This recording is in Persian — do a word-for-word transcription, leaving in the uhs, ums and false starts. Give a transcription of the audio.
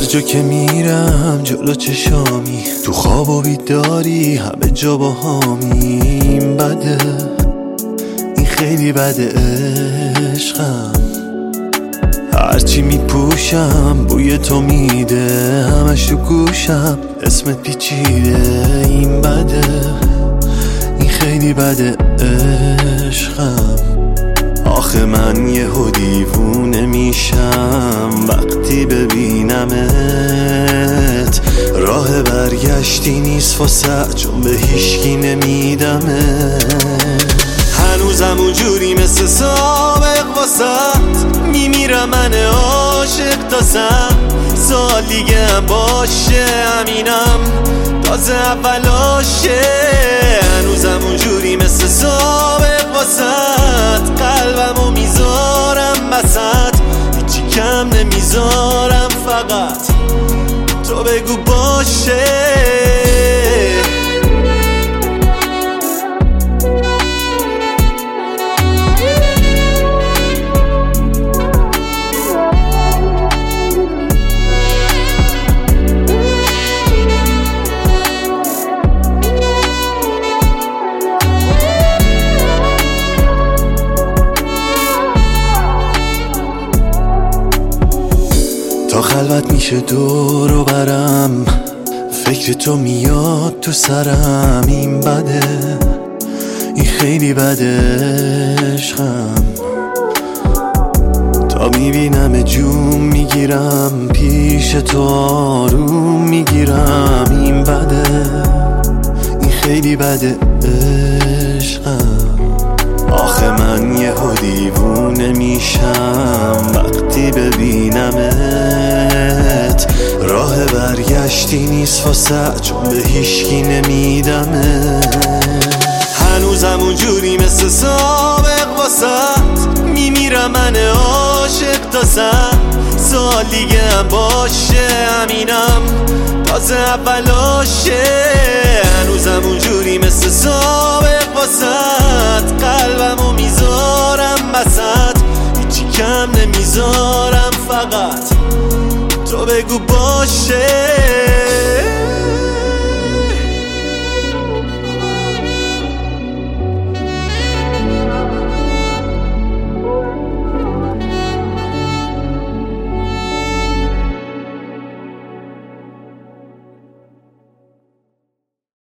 جا که میرم جلو چشامی، تو خواب و بیداری همه جا با هامی. این بده، این خیلی بده عشقم. هرچی میپوشم بوی تو میده، همش تو گوشم اسمت پیچیده. این بده، این خیلی بده عشقم. آخه من یهو دیوونه میشم وقتی ببینمت. راه برگشتی نیست واسه، چون به هیچکی نمیدمت. هنوزم اونجوری مثل سابق واسه، میمیرم من عاشق تازم. سال دیگه هم باشه همینم تازه اولاشه. هنوزم اونجوری مثل سابق واسه، قلبمو میذارم وسط، هیچی کم نمیذارم، فقط تو بگو باشه. تا خلوت میشه دور و برم، فکر تو میاد تو سرم. این بده، این خیلی بده عشقم. تا میبینم جون میگیرم پیش تو آروم میگیرم. این بده، این خیلی بده عشقم. آخه من یهو دیوونه میشم وقتی ببینمت. راه برگشتی نیست واسه، چون به هیچکی نمیدمت. هنوزم اونجوری مثل سابق واسه، میمیرم من عاشق تازم. سال دیگه هم باشه همینم تازه اولاشه. هنوزم اونجوری مثل سابق واسه، قلبمو میذارم وسط، هیچی کم نمیذارم، فقط تو بگو باشه.